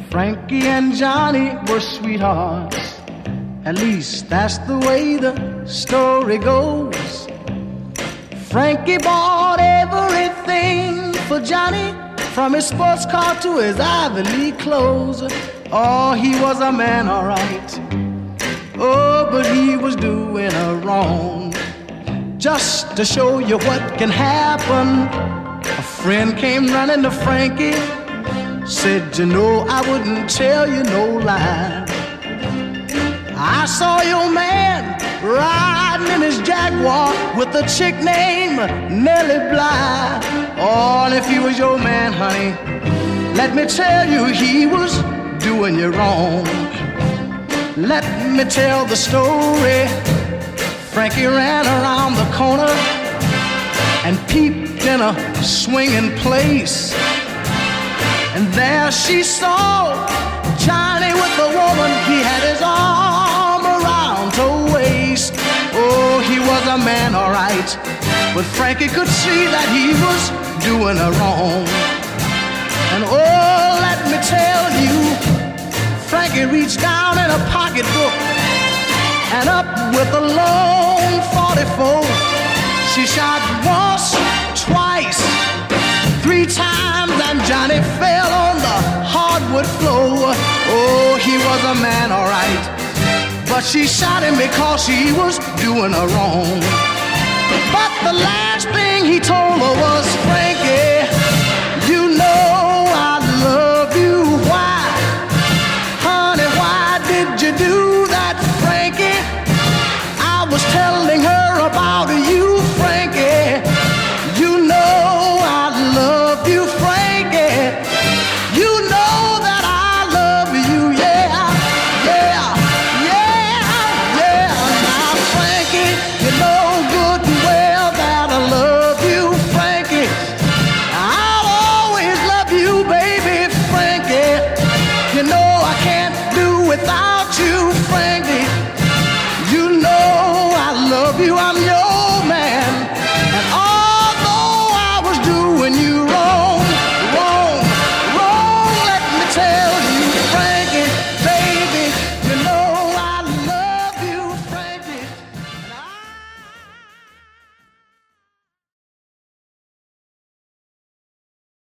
Frankie and Johnny were sweethearts. At least that's the way the story goes. Frankie bought everything for Johnny, from his sports car to his Ivy League clothes. Oh, he was a man, all right. Oh, but he was doing her wrong. Just to show you what can happen, a friend came running to Frankie, said, you know, I wouldn't tell you no lie. I saw your man riding in his Jaguar with a chick named Nellie Bly. Oh, and if he was your man, honey, let me tell you, he was doing you wrong. Let me tell the story. Frankie ran around the corner and peeped in a swinging place. And there she saw Johnny with the woman. He had his arm around her waist. Oh, he was a man, all right, but Frankie could see that he was doing her wrong. And oh, let me tell you, Frankie reached down in a pocketbook and up with a long 44. She shot once, twice, 3 times, and Johnny fell on the hardwood floor. Oh, he was a man, all right, but she shot him because she was doing her wrong. But the last thing he told her was,